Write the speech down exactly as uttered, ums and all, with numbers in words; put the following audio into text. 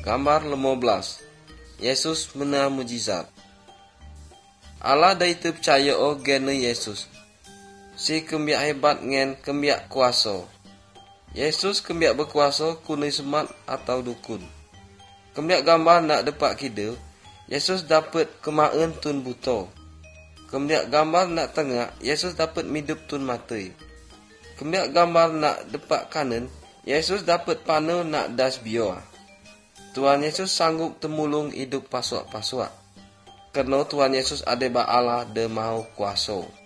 Gambar lima belas. Yesus mena mujizat. Allah dah itu percaya oh gena Yesus. Si kembiak hebat ngen kembiak kuasa. Yesus kembiak berkuasa kunai semat atau dukun. Kembiak gambar nak dapat kidal, Yesus dapat kemaen tun buta. Kembiak gambar nak tengah, Yesus dapat midup tun matai. Kembiak gambar nak dapat kanan, Yesus dapat panau nak das biar. Tuhan Yesus sanggup temulung hidup pasuak-pasuak. Kerana Tuhan Yesus ada ba Allah de mahu kuasa.